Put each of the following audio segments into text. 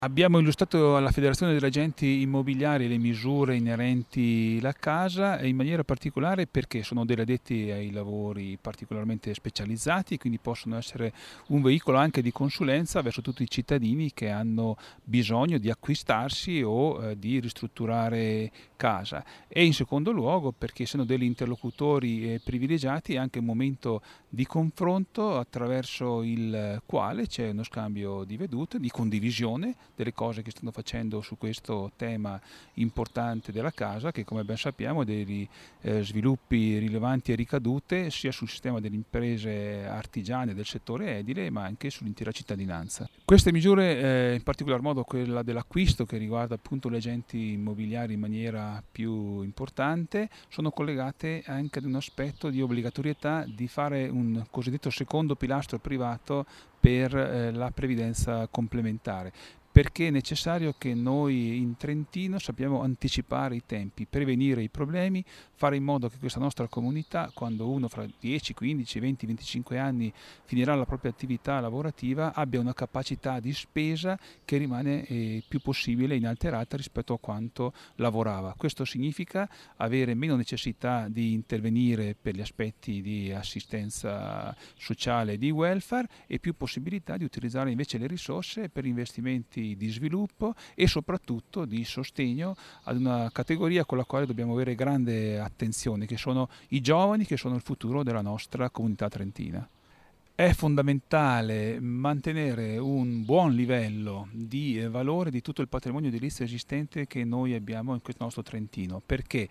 Abbiamo illustrato alla Federazione degli Agenti Immobiliari le misure inerenti alla casa e in maniera particolare perché sono degli addetti ai lavori particolarmente specializzati, quindi possono essere un veicolo anche di consulenza verso tutti i cittadini che hanno bisogno di acquistarsi o di ristrutturare casa. E in secondo luogo perché sono degli interlocutori privilegiati, è anche un momento di confronto attraverso il quale c'è uno scambio di vedute, di condivisione delle cose che stanno facendo su questo tema importante della casa, che come ben sappiamo ha degli sviluppi rilevanti e ricadute sia sul sistema delle imprese artigiane del settore edile, ma anche sull'intera cittadinanza. Queste misure, in particolar modo quella dell'acquisto che riguarda appunto gli agenti immobiliari in maniera più importante, sono collegate anche ad un aspetto di obbligatorietà di fare un cosiddetto secondo pilastro privato per la previdenza complementare, perché è necessario che noi in Trentino sappiamo anticipare i tempi, prevenire i problemi, fare in modo che questa nostra comunità, quando uno fra 10, 15, 20, 25 anni finirà la propria attività lavorativa, abbia una capacità di spesa che rimane più possibile inalterata rispetto a quanto lavorava. Questo significa avere meno necessità di intervenire per gli aspetti di assistenza sociale e di welfare e più possibilità di utilizzare invece le risorse per investimenti di sviluppo e soprattutto di sostegno ad una categoria con la quale dobbiamo avere grande attenzione, che sono i giovani, che sono il futuro della nostra comunità trentina. È fondamentale mantenere un buon livello di valore di tutto il patrimonio edilizio esistente che noi abbiamo in questo nostro Trentino. Perché?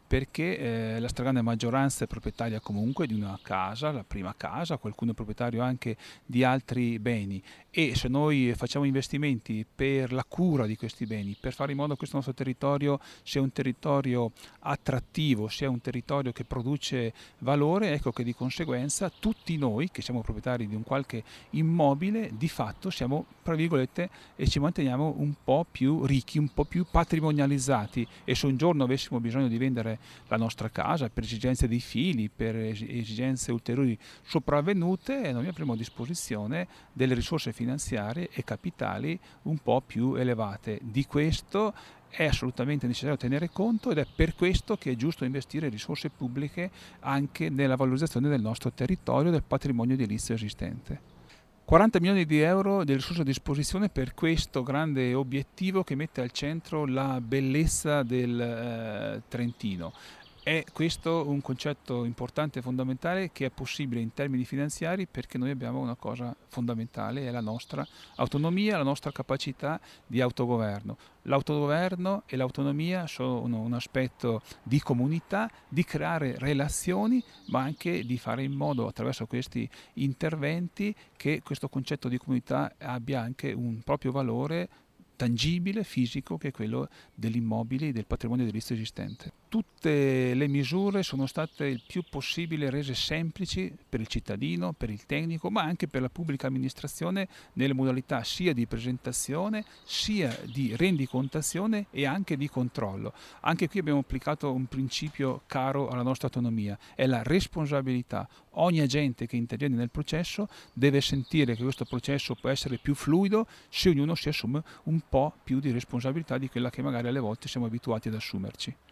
Perché la stragrande maggioranza è proprietaria comunque di una casa, la prima casa, qualcuno è proprietario anche di altri beni e se noi facciamo investimenti per la cura di questi beni, per fare in modo che questo nostro territorio sia un territorio attrattivo, sia un territorio che produce valore, ecco che di conseguenza tutti noi che siamo proprietari di un qualche immobile di fatto siamo, tra virgolette, e ci manteniamo un po' più ricchi, un po' più patrimonializzati e se un giorno avessimo bisogno di vendere la nostra casa per esigenze dei figli, per esigenze ulteriori sopravvenute, noi avremo a disposizione delle risorse finanziarie e capitali un po' più elevate. Di questo è assolutamente necessario tenere conto ed è per questo che è giusto investire risorse pubbliche anche nella valorizzazione del nostro territorio e del patrimonio edilizio esistente. 40 milioni di euro di risorse a disposizione per questo grande obiettivo che mette al centro la bellezza del Trentino. È questo un concetto importante e fondamentale che è possibile in termini finanziari perché noi abbiamo una cosa fondamentale, è la nostra autonomia, la nostra capacità di autogoverno. L'autogoverno e l'autonomia sono un aspetto di comunità, di creare relazioni, ma anche di fare in modo attraverso questi interventi che questo concetto di comunità abbia anche un proprio valore tangibile, fisico, che è quello degli immobili e del patrimonio edilizio esistente. Tutte le misure sono state il più possibile rese semplici per il cittadino, per il tecnico, ma anche per la pubblica amministrazione nelle modalità sia di presentazione, sia di rendicontazione e anche di controllo. Anche qui abbiamo applicato un principio caro alla nostra autonomia, è la responsabilità. Ogni agente che interviene nel processo deve sentire che questo processo può essere più fluido se ognuno si assume un po' più di responsabilità di quella che magari alle volte siamo abituati ad assumerci.